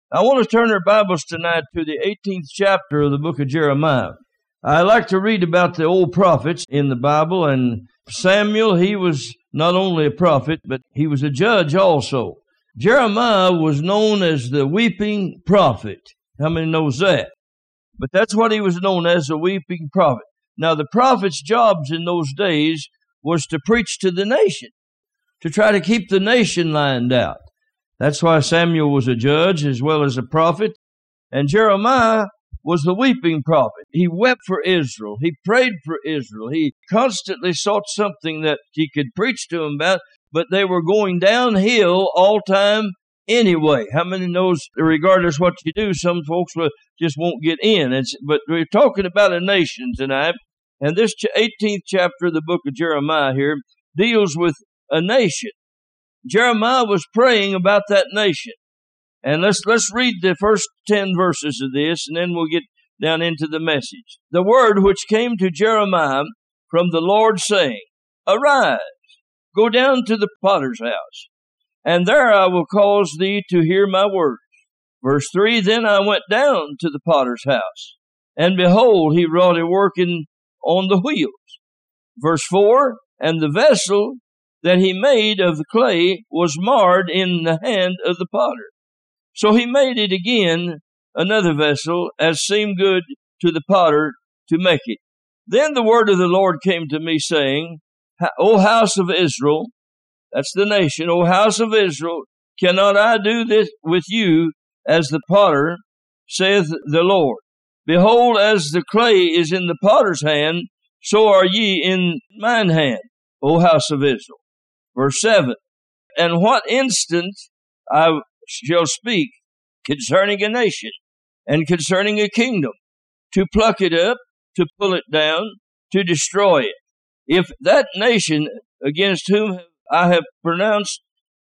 I want to turn our Bibles tonight to the 18th chapter of the book of Jeremiah. I like to read about the old prophets in the Bible, and Samuel, he was not only a prophet, but he was a judge also. Jeremiah was known as the weeping prophet. How many knows that? But that's what he was known as, the weeping prophet. Now, the prophet's jobs in those days was to preach to the nation, to try to keep the nation lined out. That's why Samuel was a judge as well as a prophet. And Jeremiah was the weeping prophet. He wept for Israel. He prayed for Israel. He constantly sought something that he could preach to them about, but they were going downhill all time anyway. How many knows, regardless what you do, some folks just won't get in. But we're talking about a nation tonight, and this 18th chapter of the book of Jeremiah here deals with a nation. Jeremiah was praying about that nation. And let's read the first 10 verses of this, and then we'll get down into the message. The word which came to Jeremiah from the Lord, saying, Arise, go down to the potter's house, and there I will cause thee to hear my words. Verse 3, Then I went down to the potter's house, and behold, he wrought a working on the wheels. Verse 4, And the vessel that he made of the clay was marred in the hand of the potter. So he made it again another vessel, as seemed good to the potter to make it. Then the word of the Lord came to me, saying, O house of Israel, that's the nation, O house of Israel, cannot I do this with you as the potter, saith the Lord? Behold, as the clay is in the potter's hand, so are ye in mine hand, O house of Israel. Verse 7, And what instant I shall speak concerning a nation and concerning a kingdom, to pluck it up, to pull it down, to destroy it. If that nation against whom I have pronounced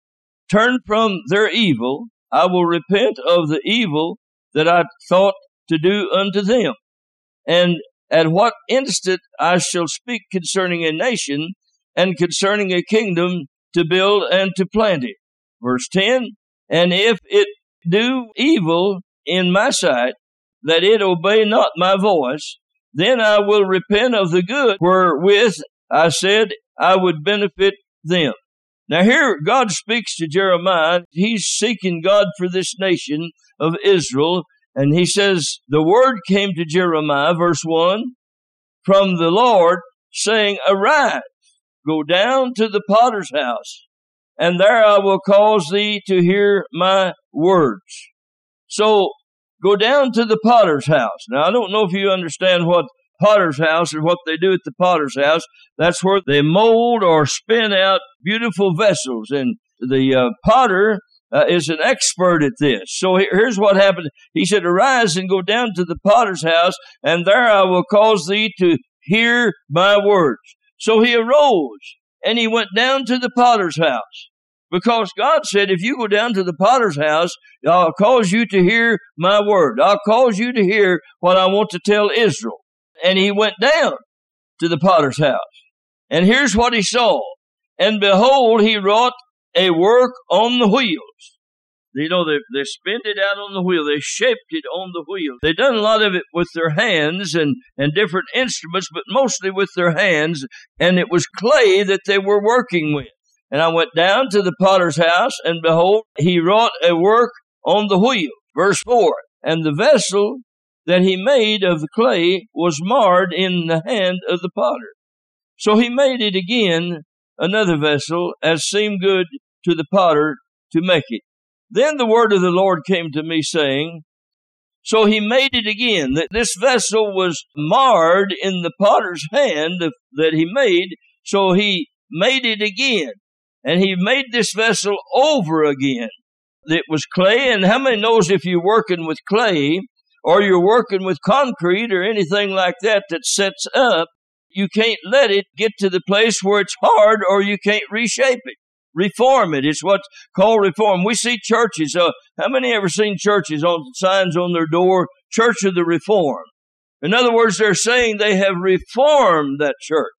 turn from their evil, I will repent of the evil that I thought to do unto them. And at what instant I shall speak concerning a nation and concerning a kingdom, to build and to plant it. Verse 10, And if it do evil in my sight, that it obey not my voice, then I will repent of the good wherewith I said I would benefit them. Now here God speaks to Jeremiah. He's seeking God for this nation of Israel. And he says, the word came to Jeremiah, verse 1, from the Lord, saying, Arise, go down to the potter's house, and there I will cause thee to hear my words. So, go down to the potter's house. Now, I don't know if you understand what potter's house or what they do at the potter's house. That's where they mold or spin out beautiful vessels, and the potter is an expert at this. So here's what happened. He said, Arise and go down to the potter's house, and there I will cause thee to hear my words. So he arose and he went down to the potter's house, because God said, if you go down to the potter's house, I'll cause you to hear my word. I'll cause you to hear what I want to tell Israel. And he went down to the potter's house. And here's what he saw. And behold, he wrought a work on the wheels. You know, they spinned it out on the wheel. They shaped it on the wheel. They done a lot of it with their hands and different instruments, but mostly with their hands. And it was clay that they were working with. And I went down to the potter's house, and behold, he wrought a work on the wheel. Verse 4, And the vessel that he made of the clay was marred in the hand of the potter. So he made it again another vessel, as seemed good to the potter to make it. Then the word of the Lord came to me, saying, So he made it again. This vessel was marred in the potter's hand that he made, so he made it again. And he made this vessel over again. It was clay, and how many knows if you're working with clay, or you're working with concrete or anything like that sets up, you can't let it get to the place where it's hard, or you can't reshape it. Reform it. It's what's called reform. We see churches. How many ever seen churches on signs on their door, Church of the Reformed? In other words, they're saying they have reformed that church.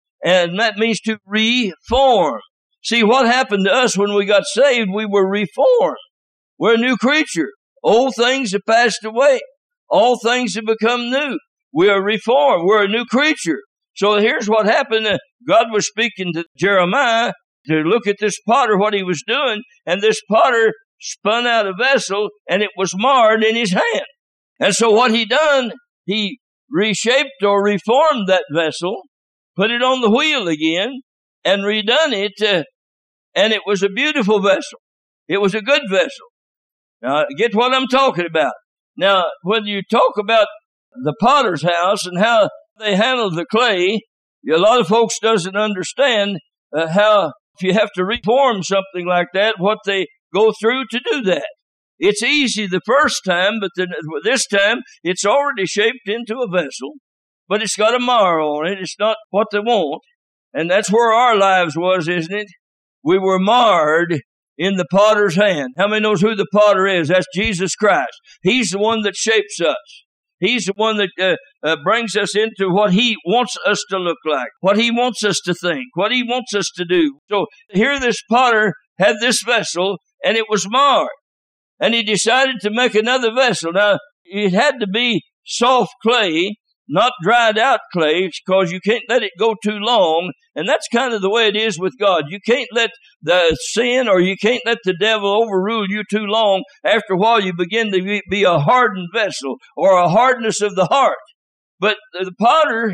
And that means to reform. See, what happened to us when we got saved, we were reformed. We're a new creature. Old things have passed away. All things have become new. We are reformed. We're a new creature. So here's what happened. God was speaking to Jeremiah to look at this potter, what he was doing, and this potter spun out a vessel, and it was marred in his hand. And so what he done, he reshaped or reformed that vessel, put it on the wheel again, and redone it, and it was a beautiful vessel. It was a good vessel. Now, get what I'm talking about. Now, when you talk about the potter's house and how they handle the clay, a lot of folks doesn't understand how, if you have to reform something like that, what they go through to do that. It's easy the first time, but this time it's already shaped into a vessel, but it's got a mar on it. It's not what they want. And that's where our lives was, isn't it? We were marred in the potter's hand. How many knows who the potter is? That's Jesus Christ. He's the one that shapes us. He's the one that brings us into what He wants us to look like, what He wants us to think, what He wants us to do. So here this potter had this vessel, and it was marred. And he decided to make another vessel. Now, it had to be soft clay, not dried out clay, because you can't let it go too long. And that's kind of the way it is with God. You can't let the sin or you can't let the devil overrule you too long. After a while, you begin to be a hardened vessel or a hardness of the heart. But the potter,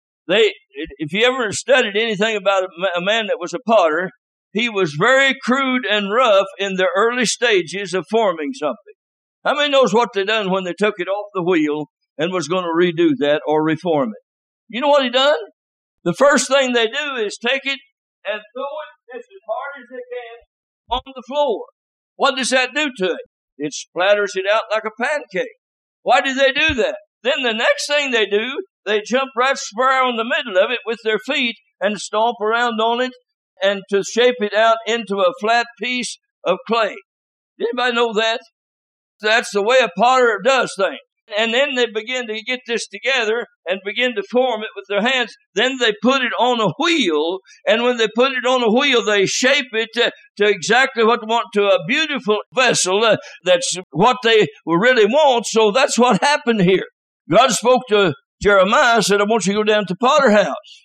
if you ever studied anything about a man that was a potter, he was very crude and rough in the early stages of forming something. How many knows what they done when they took it off the wheel and was going to redo that or reform it? You know what he done? The first thing they do is take it and throw it just as hard as they can on the floor. What does that do to it? It splatters it out like a pancake. Why do they do that? Then the next thing they do, they jump right square on the middle of it with their feet and stomp around on it, and to shape it out into a flat piece of clay. Anybody know that? That's the way a potter does things. And then they begin to get this together and begin to form it with their hands. Then they put it on a wheel, and when they put it on a wheel, they shape it to exactly what they want, to a beautiful vessel. That's what they really want. So that's what happened here. God spoke to Jeremiah, said, I want you to go down to Potter's house.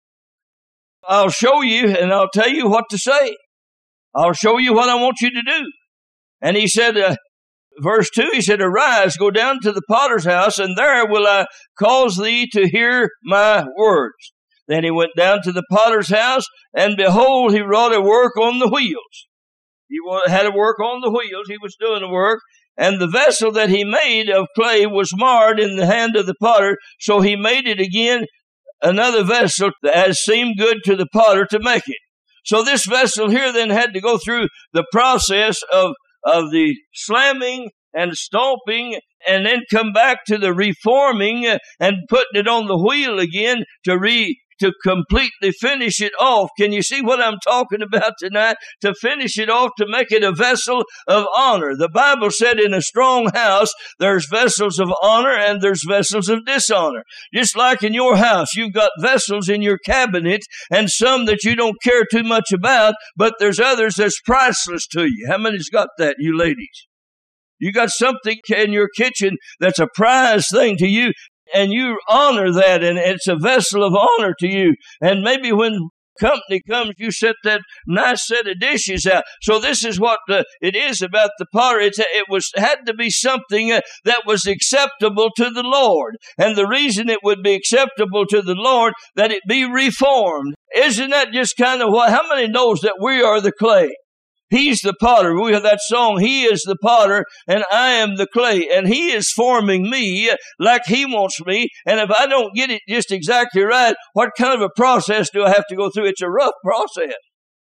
I'll show you and I'll tell you what to say. I'll show you what I want you to do. And he said, verse 2, he said, arise, go down to the potter's house, and there will I cause thee to hear my words. Then he went down to the potter's house, and behold, he wrought a work on the wheels. He had a work on the wheels. He was doing the work. And the vessel that he made of clay was marred in the hand of the potter, so he made it again another vessel as seemed good to the potter to make it. So this vessel here then had to go through the process of the slamming and stomping, and then come back to the reforming and putting it on the wheel again to completely finish it off. Can you see what I'm talking about tonight? To finish it off, to make it a vessel of honor. The Bible said in a strong house, there's vessels of honor and there's vessels of dishonor. Just like in your house, you've got vessels in your cabinet and some that you don't care too much about, but there's others that's priceless to you. How many's got that, you ladies? You got something in your kitchen that's a prized thing to you, and you honor that, and it's a vessel of honor to you. And maybe when company comes, you set that nice set of dishes out. So this is what it is about the potter. It had to be something that was acceptable to the Lord. And the reason it would be acceptable to the Lord, that it be reformed. Isn't that just kind of what, how many knows that we are the clay? He's the potter. We have that song, He is the potter and I am the clay. And He is forming me like He wants me. And if I don't get it just exactly right, what kind of a process do I have to go through? It's a rough process.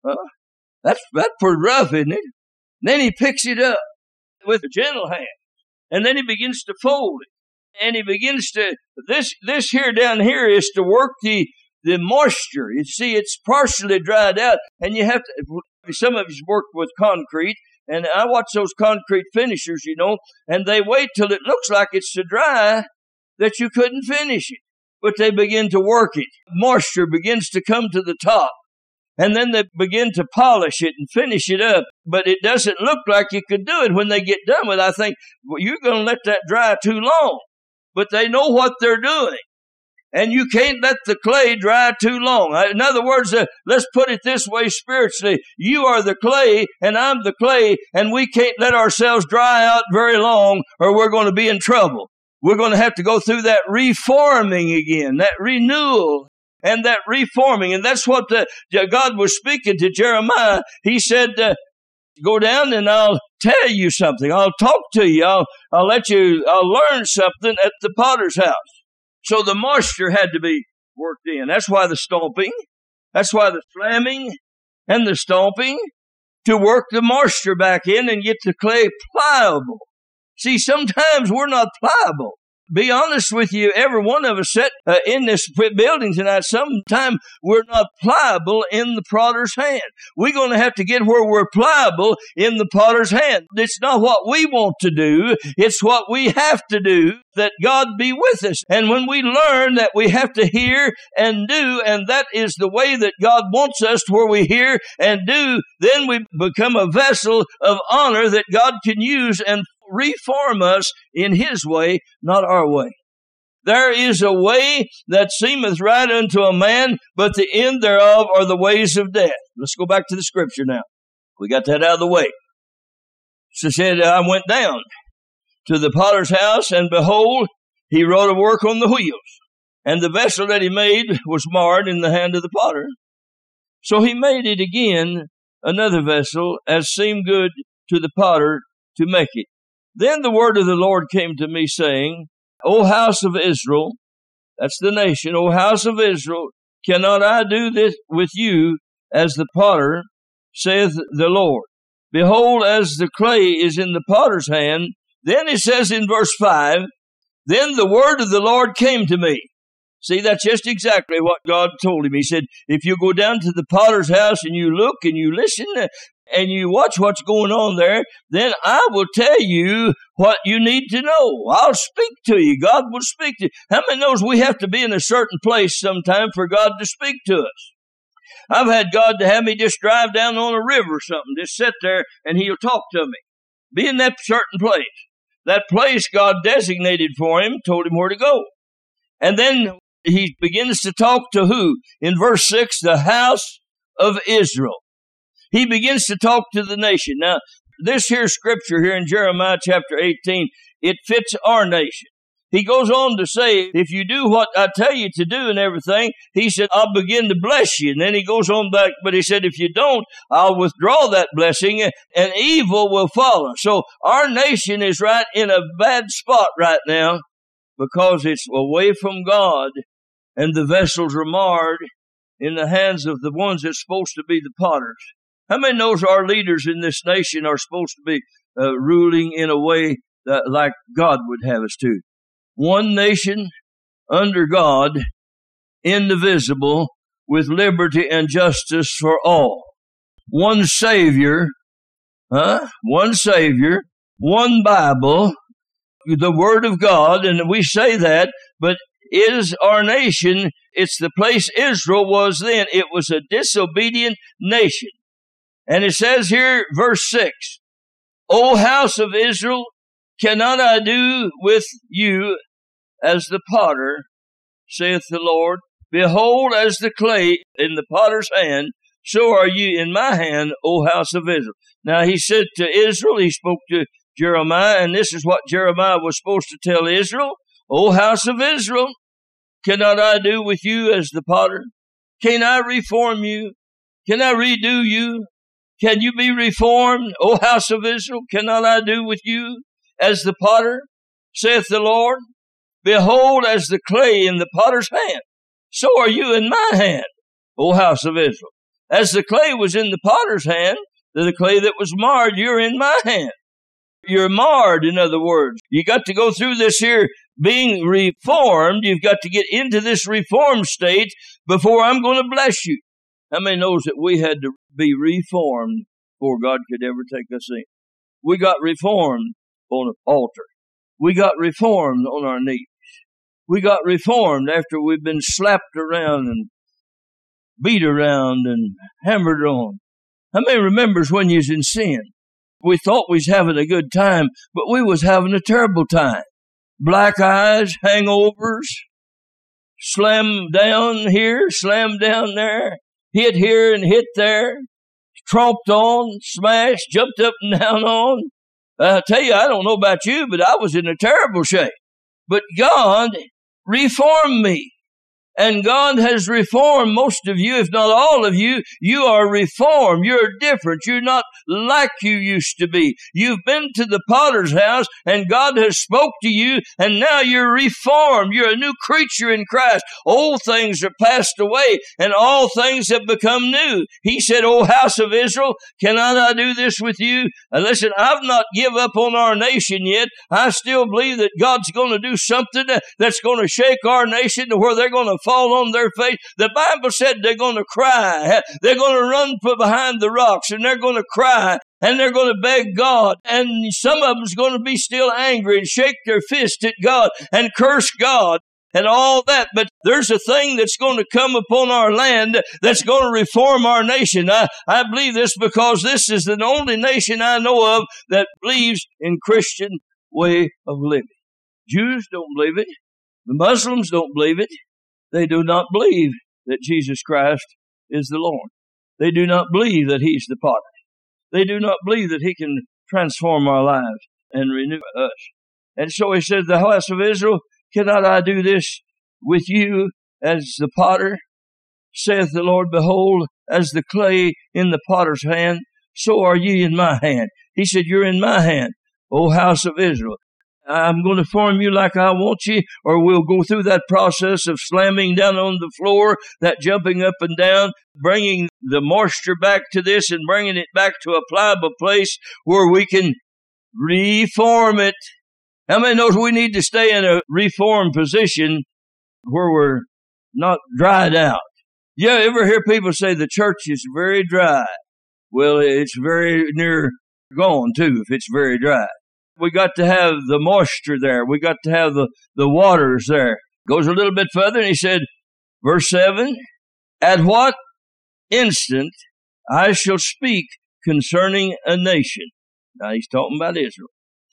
That's pretty rough, isn't it? Then He picks it up with a gentle hand. And then He begins to fold it. And He begins to, this here down here is to work the moisture. You see, it's partially dried out. And you have to, some of us work with concrete, and I watch those concrete finishers, and they wait till it looks like it's so dry that you couldn't finish it. But they begin to work it. Moisture begins to come to the top. And then they begin to polish it and finish it up. But it doesn't look like you could do it when they get done with it. I think, well, you're going to let that dry too long. But they know what they're doing. And you can't let the clay dry too long. In other words, let's put it this way spiritually. You are the clay and I'm the clay, and we can't let ourselves dry out very long or we're going to be in trouble. We're going to have to go through that reforming again, that renewal. And that reforming. And that's what God was speaking to Jeremiah. He said, go down and I'll tell you something. I'll talk to you. I'll learn something at the potter's house. So the moisture had to be worked in. That's why the stomping. That's why the slamming and the stomping, to work the moisture back in and get the clay pliable. See, sometimes we're not pliable. Be honest with you, every one of us sat in this building tonight, sometime we're not pliable in the potter's hand. We're going to have to get where we're pliable in the potter's hand. It's not what we want to do, it's what we have to do, that God be with us. And when we learn that we have to hear and do, and that is the way that God wants us, to where we hear and do, then we become a vessel of honor that God can use and reform us in His way, not our way. There is a way that seemeth right unto a man, but the end thereof are the ways of death. Let's go back to the scripture now. We got that out of the way. So said, I went down to the potter's house, and behold, he wrought a work on the wheels. And the vessel that he made was marred in the hand of the potter. So he made it again, another vessel, as seemed good to the potter to make it. Then the word of the Lord came to me, saying, O house of Israel, that's the nation, O house of Israel, cannot I do this with you as the potter, saith the Lord? Behold, as the clay is in the potter's hand. Then it says in verse 5, then the word of the Lord came to me. See, that's just exactly what God told him. He said, if you go down to the potter's house and you look and you listen and you watch what's going on there, then I will tell you what you need to know. I'll speak to you. God will speak to you. How many knows we have to be in a certain place sometime for God to speak to us? I've had God to have me just drive down on a river or something, just sit there and He'll talk to me. Be in that certain place. That place God designated for him, told him where to go. And then He begins to talk to who? In verse 6, the house of Israel. He begins to talk to the nation. Now, this here scripture here in Jeremiah chapter 18, it fits our nation. He goes on to say, if you do what I tell you to do and everything, He said, I'll begin to bless you. And then He goes on back, but He said, if you don't, I'll withdraw that blessing and evil will follow. So our nation is right in a bad spot right now because it's away from God and the vessels are marred in the hands of the ones that's supposed to be the potters. How many knows our leaders in this nation are supposed to be ruling in a way that, like God would have us to? One nation under God, indivisible, with liberty and justice for all. One Savior, one Savior, one Bible, the Word of God, and we say that, but is our nation, it's the place Israel was then. It was a disobedient nation. And it says here, verse 6, O house of Israel, cannot I do with you as the potter, saith the Lord? Behold, as the clay in the potter's hand, so are you in my hand, O house of Israel. Now he said to Israel, he spoke to Jeremiah, and this is what Jeremiah was supposed to tell Israel. O house of Israel, cannot I do with you as the potter? Can I reform you? Can I redo you? Can you be reformed, O house of Israel? Cannot I do with you as the potter, saith the Lord? Behold, as the clay in the potter's hand, so are you in my hand, O house of Israel. As the clay was in the potter's hand, the clay that was marred, you're in my hand. You're marred, in other words. You got to go through this here being reformed. You've got to get into this reformed state before I'm going to bless you. How many knows that we had to be reformed before God could ever take us in? We got reformed on an altar. We got reformed on our knees. We got reformed after we've been slapped around and beat around and hammered on. How many remembers when you was in sin? We thought we was having a good time, but we was having a terrible time. Black eyes, hangovers, slam down here, slam down there, hit here and hit there, tromped on, smashed, jumped up and down on. I tell you, I don't know about you, but I was in a terrible shape. But God reformed me. And God has reformed most of you, if not all of you. You are reformed. You're different. You're not like you used to be. You've been to the potter's house and God has spoke to you and now you're reformed. You're a new creature in Christ. Old things are passed away and all things have become new. He said, O house of Israel, cannot I do this with you? And listen, I've not give up on our nation yet. I still believe that God's going to do something that's going to shake our nation to where they're going to fall on their face. The Bible said they're going to cry. They're going to run behind the rocks and they're going to cry and they're going to beg God. And some of them's going to be still angry and shake their fist at God and curse God and all that. But there's a thing that's going to come upon our land that's going to reform our nation. I believe this because this is the only nation I know of that believes in Christian way of living. Jews don't believe it. The Muslims don't believe it. They do not believe that Jesus Christ is the Lord. They do not believe that He's the potter. They do not believe that He can transform our lives and renew us. And so He said, the house of Israel, cannot I do this with you as the potter? Saith the Lord, behold, as the clay in the potter's hand, so are ye in my hand. He said, you're in my hand, O house of Israel. I'm going to form you like I want you, or we'll go through that process of slamming down on the floor, that jumping up and down, bringing the moisture back to this and bringing it back to a pliable place where we can reform it. How many knows we need to stay in a reformed position where we're not dried out? You ever hear people say the church is very dry? Well, it's very near gone too if it's very dry. We got to have the moisture there. We got to have the waters there. Goes a little bit further and he said, verse 7, at what instant I shall speak concerning a nation. Now he's talking about Israel.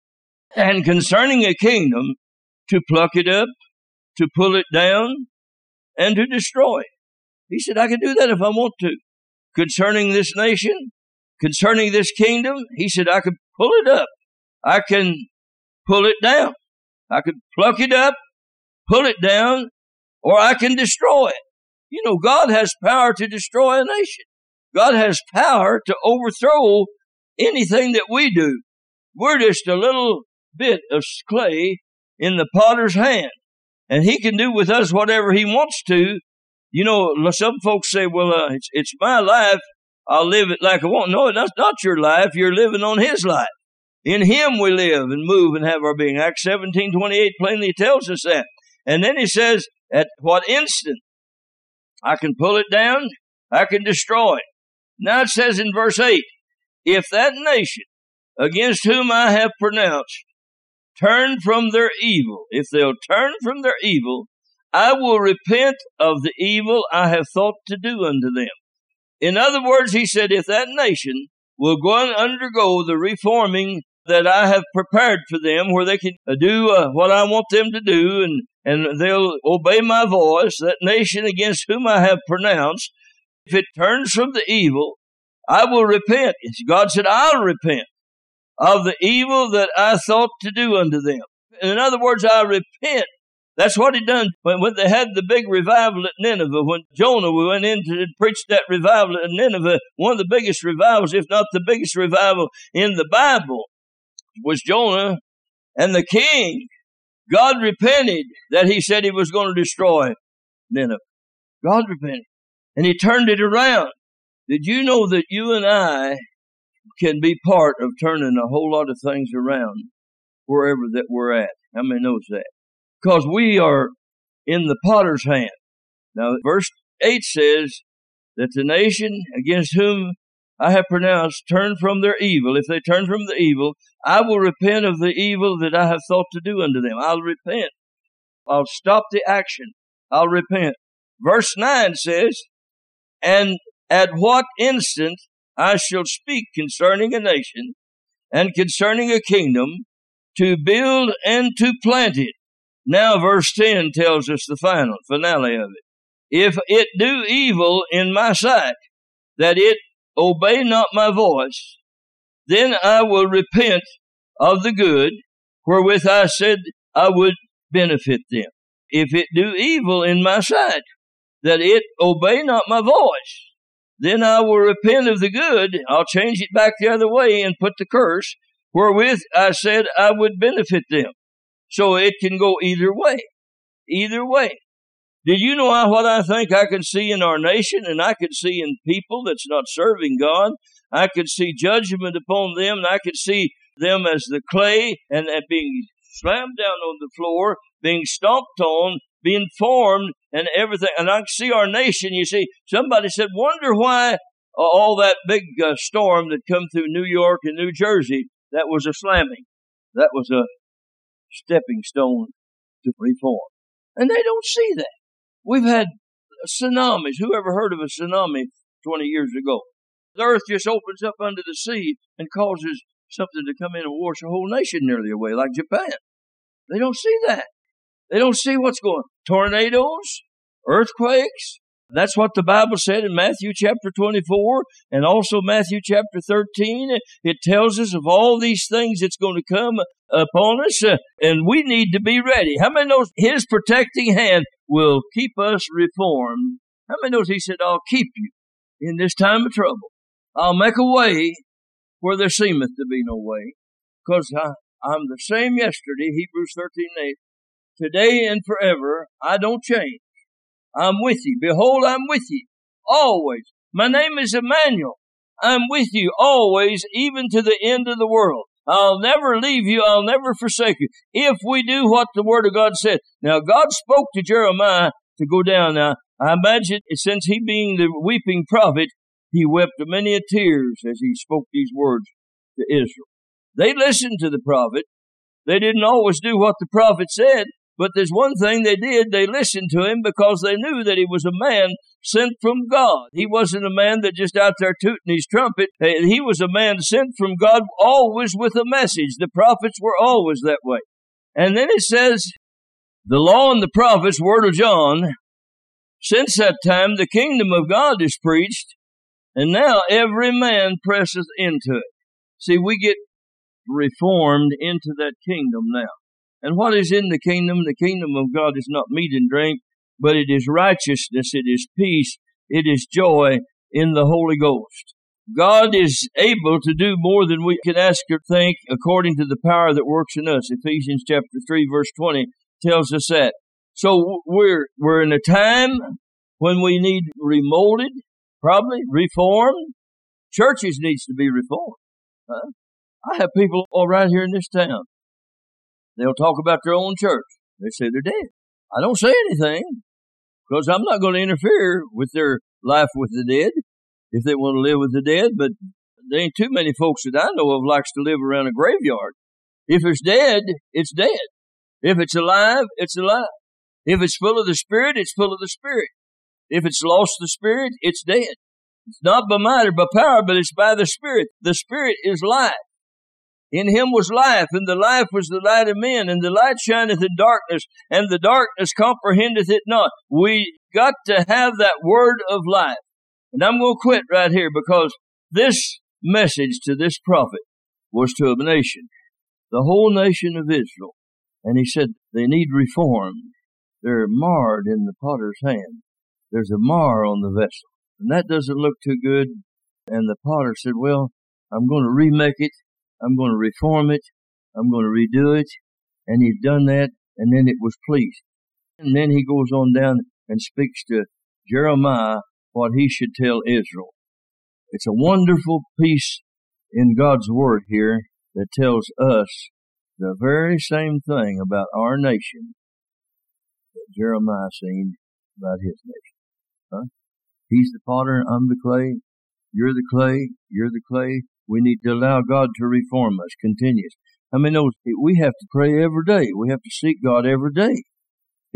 And concerning a kingdom, to pluck it up, to pull it down, and to destroy it. He said, I can do that if I want to. Concerning this nation, concerning this kingdom, he said, I can pull it up. I can pull it down. I can pluck it up, pull it down, or I can destroy it. You know, God has power to destroy a nation. God has power to overthrow anything that we do. We're just a little bit of clay in the potter's hand. And He can do with us whatever He wants to. You know, some folks say, well, it's my life. I'll live it like I want. No, that's not your life. You're living on His life. In Him we live and move and have our being. Acts 17:28 plainly tells us that. And then He says, at what instant I can pull it down, I can destroy it. Now it says in verse 8, if that nation against whom I have pronounced turn from their evil, if they'll turn from their evil, I will repent of the evil I have thought to do unto them. In other words, He said, if that nation will go and undergo the reforming that I have prepared for them, where they can do what I want them to do, and they'll obey my voice, that nation against whom I have pronounced, if it turns from the evil, I will repent. God said, I'll repent of the evil that I thought to do unto them. In other words, I repent. That's what He done when they had the big revival at Nineveh. When Jonah went in to preach that revival at Nineveh, one of the biggest revivals, if not the biggest revival in the Bible, was Jonah and the king. God repented that He said He was going to destroy Nineveh. God repented. And He turned it around. Did you know that you and I can be part of turning a whole lot of things around wherever that we're at? How many knows that? Because we are in the potter's hand. Now, verse 8 says that the nation against whom I have pronounced turn from their evil. If they turn from the evil, I will repent of the evil that I have thought to do unto them. I'll repent. I'll stop the action. I'll repent. Verse 9 says, And at what instant I shall speak concerning a nation and concerning a kingdom, to build and to plant it. Now verse 10 tells us the finale of it. If it do evil in my sight, that it obey not my voice, then I will repent of the good wherewith I said I would benefit them. If it do evil in my sight, that it obey not my voice, then I will repent of the good. I'll change it back the other way and put the curse, wherewith I said I would benefit them. So it can go either way. Either way. Did you know what I think I can see in our nation, and I can see in people that's not serving God? I could see judgment upon them, and I could see them as the clay and being slammed down on the floor, being stomped on, being formed, and everything. And I can see our nation. You see, somebody said, wonder why all that big storm that come through New York and New Jersey, that was a slamming. That was a stepping stone to reform. And they don't see that. We've had tsunamis. Who ever heard of a tsunami 20 years ago? The earth just opens up under the sea and causes something to come in and wash a whole nation nearly away, like Japan. They don't see that. They don't see what's going on. Tornadoes, earthquakes. That's what the Bible said in Matthew chapter 24 and also Matthew chapter 13. It tells us of all these things that's going to come upon us, and we need to be ready. How many knows His protecting hand will keep us reformed? How many knows He said, I'll keep you in this time of trouble. I'll make a way where there seemeth to be no way, because I'm the same yesterday, Hebrews 13:8. Today and forever, I don't change. I'm with you. Behold, I'm with you always. My name is Emmanuel. I'm with you always, even to the end of the world. I'll never leave you. I'll never forsake you. If we do what the Word of God said. Now, God spoke to Jeremiah to go down. Now, I imagine since he being the weeping prophet, he wept many a tears as he spoke these words to Israel. They listened to the prophet. They didn't always do what the prophet said, but there's one thing they did. They listened to him because they knew that he was a man sent from God. He wasn't a man that just out there tooting his trumpet. He was a man sent from God, always with a message. The prophets were always that way. And then it says, the law and the prophets, word of John, since that time the kingdom of God is preached, and now every man presseth into it. See, we get reformed into that kingdom now. And what is in the kingdom? The kingdom of God is not meat and drink, but it is righteousness, it is peace, it is joy in the Holy Ghost. God is able to do more than we can ask or think according to the power that works in us. Ephesians chapter 3 verse 20 tells us that. So we're in a time when we need remolded, probably reformed. Churches needs to be reformed. I have people all right here in this town. They'll talk about their own church. They say they're dead. I don't say anything because I'm not going to interfere with their life with the dead if they want to live with the dead. But there ain't too many folks that I know of likes to live around a graveyard. If it's dead, it's dead. If it's alive, it's alive. If it's full of the Spirit, it's full of the Spirit. If it's lost the Spirit, it's dead. It's not by might or by power, but it's by the Spirit. The Spirit is life. In Him was life, and the life was the light of men, and the light shineth in darkness, and the darkness comprehendeth it not. We got to have that word of life. And I'm going to quit right here because this message to this prophet was to a nation, the whole nation of Israel. And he said they need reform. They're marred in the potter's hand. There's a mar on the vessel, and that doesn't look too good. And the potter said, well, I'm going to remake it. I'm going to reform it. I'm going to redo it. And he's done that, and then it was pleased. And then he goes on down and speaks to Jeremiah what he should tell Israel. It's a wonderful piece in God's Word here that tells us the very same thing about our nation that Jeremiah seen about his nation. He's the potter, I'm the clay. You're the clay. You're the clay. We need to allow God to reform us continuously. I mean, we have to pray every day. We have to seek God every day.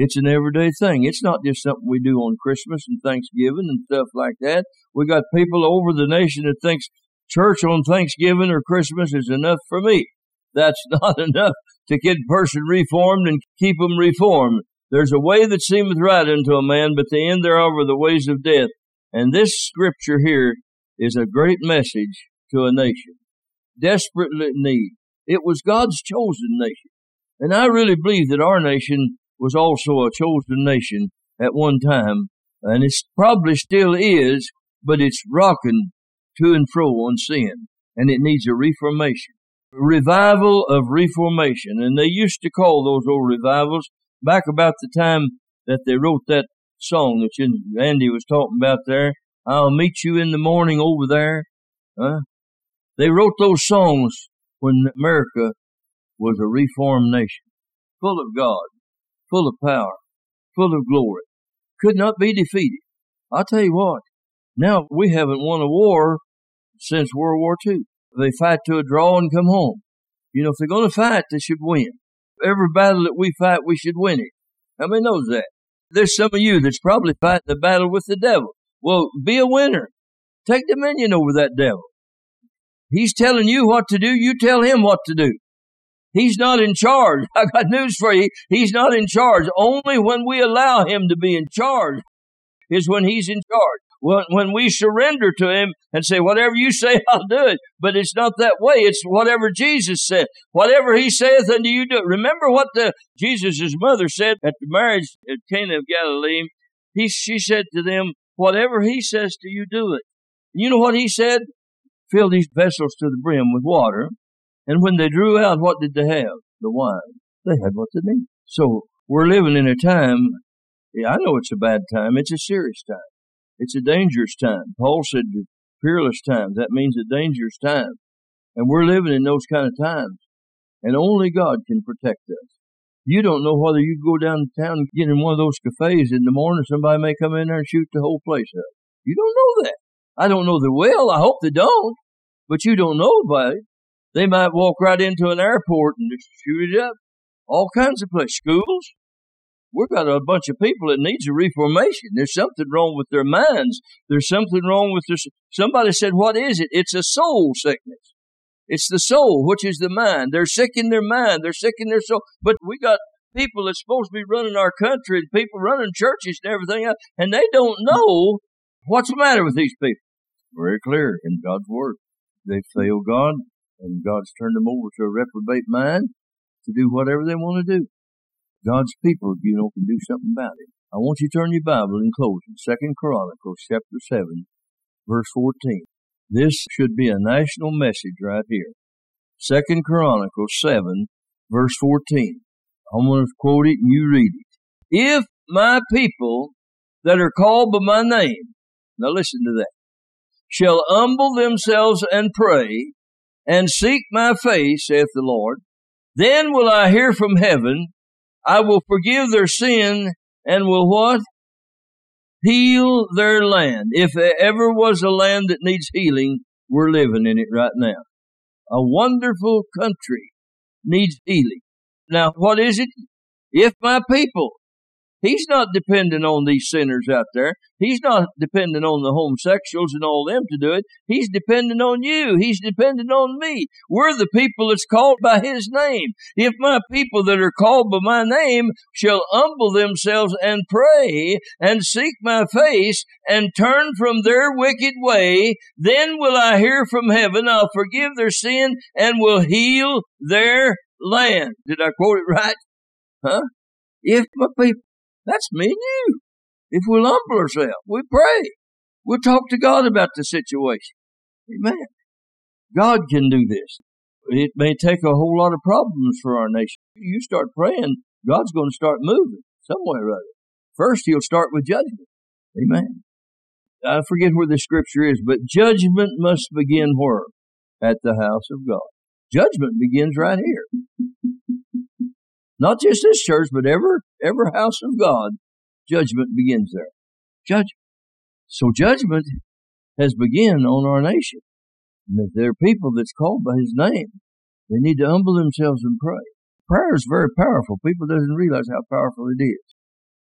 It's an everyday thing. It's not just something we do on Christmas and Thanksgiving and stuff like that. We got people over the nation that thinks church on Thanksgiving or Christmas is enough for me. That's not enough to get a person reformed and keep them reformed. There's a way that seemeth right unto a man, but the end thereof are the ways of death. And this scripture here is a great message to a nation, desperately in need. It was God's chosen nation. And I really believe that our nation was also a chosen nation at one time, and it probably still is, but it's rocking to and fro on sin, and it needs a reformation. Revival of reformation. And they used to call those old revivals back about the time that they wrote that song that Andy was talking about there. I'll meet you in the morning over there. They wrote those songs when America was a reformed nation, full of God, full of power, full of glory, could not be defeated. I'll tell you what, now we haven't won a war since World War II. They fight to a draw and come home. You know, if they're going to fight, they should win. Every battle that we fight, we should win it. How many knows that? There's some of you that's probably fighting the battle with the devil. Well, be a winner. Take dominion over that devil. He's telling you what to do. You tell him what to do. He's not in charge. I got news for you. He's not in charge. Only when we allow him to be in charge is when he's in charge. When we surrender to him and say, whatever you say, I'll do it. But it's not that way. It's whatever Jesus said. Whatever he saith unto you, do it. Remember what Jesus' mother said at the marriage at Cana of Galilee. She said to them, whatever he says to you, do it. You know what he said? Fill these vessels to the brim with water. And when they drew out, what did they have? The wine. They had what they need. So we're living in a time, I know it's a bad time. It's a serious time. It's a dangerous time. Paul said peerless times. That means a dangerous time. And we're living in those kind of times. And only God can protect us. You don't know whether you go downtown and get in one of those cafes in the morning, somebody may come in there and shoot the whole place up. You don't know that. I don't know they will. I hope they don't. But you don't know about it. They might walk right into an airport and just shoot it up. All kinds of places. Schools. We've got a bunch of people that needs a reformation. There's something wrong with their minds. There's something wrong with their... Somebody said, what is it? It's a soul sickness. It's the soul, which is the mind. They're sick in their mind. They're sick in their soul. But we got people that's supposed to be running our country and people running churches and everything else, and they don't know what's the matter with these people. Very clear in God's Word. They fail God, and God's turned them over to a reprobate mind to do whatever they want to do. God's people, you know, can do something about it. I want you to turn your Bible in closing. 2 Chronicles chapter 7, verse 14. This should be a national message right here. 2 Chronicles 7, verse 14. I'm going to quote it and you read it. If my people that are called by my name, now listen to that, shall humble themselves and pray and seek my face, saith the Lord, then will I hear from heaven, I will forgive their sin and will what? Heal their land. If there ever was a land that needs healing, we're living in it right now. A wonderful country needs healing. Now, what is it? If my people. He's not dependent on these sinners out there. He's not dependent on the homosexuals and all them to do it. He's dependent on you. He's dependent on me. We're the people that's called by his name. If my people that are called by my name shall humble themselves and pray and seek my face and turn from their wicked way, then will I hear from heaven, I'll forgive their sin and will heal their land. Did I quote it right? Huh? If my people. That's me and you. If we'll humble ourselves, we pray. We'll talk to God about the situation. Amen. God can do this. It may take a whole lot of problems for our nation. You start praying, God's going to start moving somewhere or other. First, he'll start with judgment. Amen. I forget where the scripture is, but judgment must begin where? At the house of God. Judgment begins right here. Not just this church, but every house of God, judgment begins there. Judgment. So judgment has begun on our nation. And if there are people that's called by his name, they need to humble themselves and pray. Prayer is very powerful. People doesn't realize how powerful it is.